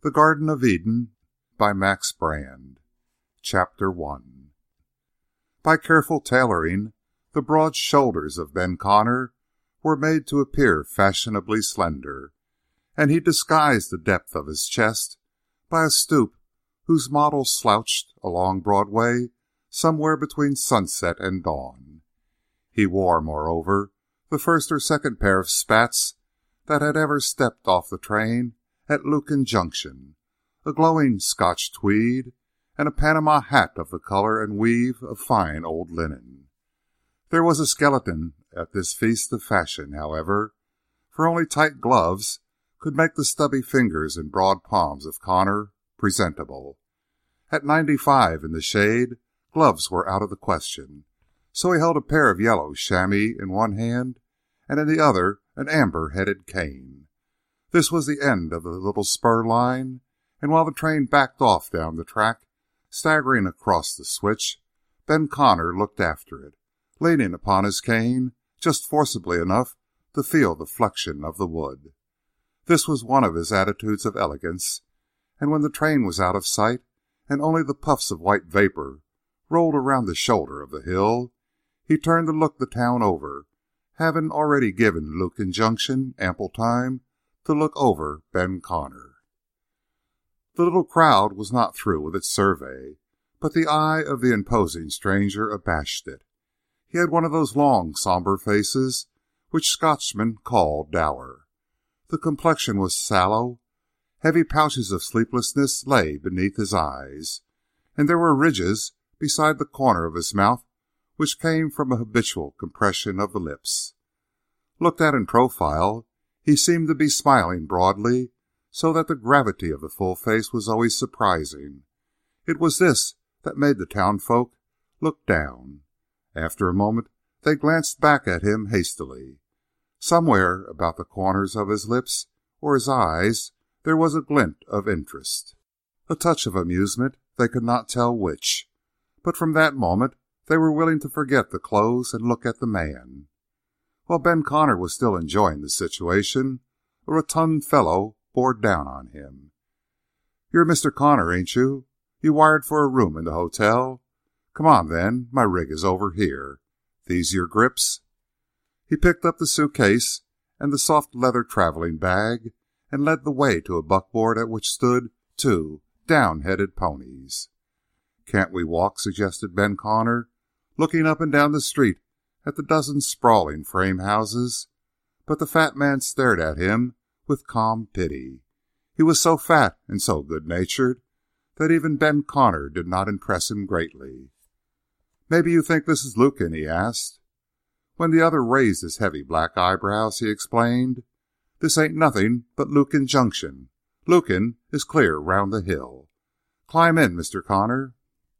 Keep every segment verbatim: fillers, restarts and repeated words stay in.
The Garden of Eden by Max Brand. Chapter one. By careful tailoring, the broad shoulders of Ben Connor were made to appear fashionably slender, and he disguised the depth of his chest by a stoop whose model slouched along Broadway somewhere between sunset and dawn. He wore, moreover, the first or second pair of spats that had ever stepped off the train at Lukin Junction, a glowing Scotch tweed, and a Panama hat of the color and weave of fine old linen. There was a skeleton at this feast of fashion, however, for only tight gloves could make the stubby fingers and broad palms of Connor presentable. At ninety-five in the shade, gloves were out of the question, so he held a pair of yellow chamois in one hand and in the other an amber-headed cane. This was the end of the little spur line, and while the train backed off down the track, staggering across the switch, Ben Connor looked after it, leaning upon his cane just forcibly enough to feel the flexion of the wood. This was one of his attitudes of elegance, and when the train was out of sight and only the puffs of white vapor rolled around the shoulder of the hill, he turned to look the town over, having already given Lukin Junction ample time to look over Ben Connor. The little crowd was not through with its survey, but the eye of the imposing stranger abashed it. He had one of those long, somber faces which Scotchmen call dour. The complexion was sallow, heavy pouches of sleeplessness lay beneath his eyes, and there were ridges beside the corner of his mouth which came from a habitual compression of the lips. Looked at in profile, he seemed to be smiling broadly, so that the gravity of the full face was always surprising. It was this that made the townfolk look down. After a moment, they glanced back at him hastily. Somewhere about the corners of his lips or his eyes there was a glint of interest, a touch of amusement, they could not tell which. But from that moment they were willing to forget the clothes and look at the man. While Ben Connor was still enjoying the situation, a rotund fellow bore down on him. "You're Mister Connor, ain't you? You wired for a room in the hotel? Come on, then. My rig is over here. These your grips?" He picked up the suitcase and the soft leather traveling bag and led the way to a buckboard at which stood two down-headed ponies. "Can't we walk?" suggested Ben Connor, looking up and down the street at the dozen sprawling frame houses, but the fat man stared at him with calm pity. He was so fat and so good-natured that even Ben Connor did not impress him greatly. "Maybe you think this is Lukin?" he asked. When the other raised his heavy black eyebrows, he explained, "This ain't nothing but Lukin Junction. Lukin is clear round the hill. Climb in, Mister Connor."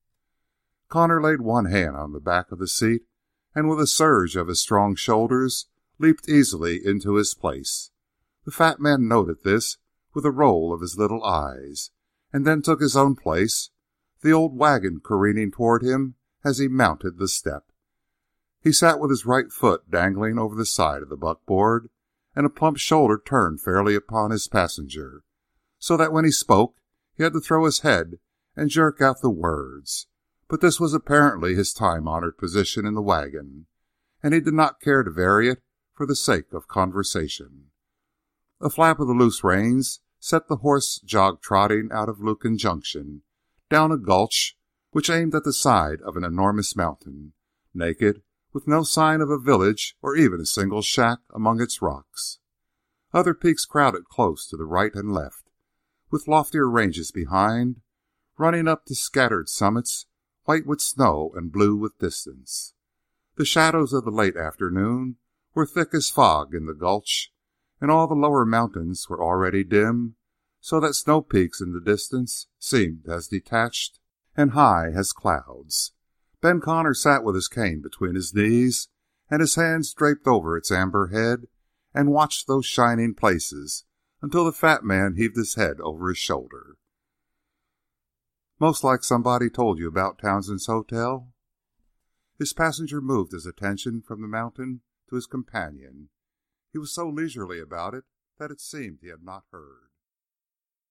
Connor laid one hand on the back of the seat, and with a surge of his strong shoulders, leaped easily into his place. The fat man noted this with a roll of his little eyes, and then took his own place, the old wagon careening toward him as he mounted the step. He sat with his right foot dangling over the side of the buckboard, and a plump shoulder turned fairly upon his passenger, so that when he spoke he had to throw his head and jerk out the words. But this was apparently his time-honored position in the wagon, and he did not care to vary it for the sake of conversation. A flap of the loose reins set the horse jog-trotting out of Lukin Junction, down a gulch which aimed at the side of an enormous mountain, naked, with no sign of a village or even a single shack among its rocks. Other peaks crowded close to the right and left, with loftier ranges behind, running up to scattered summits white with snow and blue with distance. The shadows of the late afternoon were thick as fog in the gulch, and all the lower mountains were already dim, so that snow peaks in the distance seemed as detached and high as clouds. Ben Connor sat with his cane between his knees and his hands draped over its amber head and watched those shining places until the fat man heaved his head over his shoulder. "Most like somebody told you about Townsend's hotel?" His passenger moved his attention from the mountain to his companion. He was so leisurely about it that it seemed he had not heard.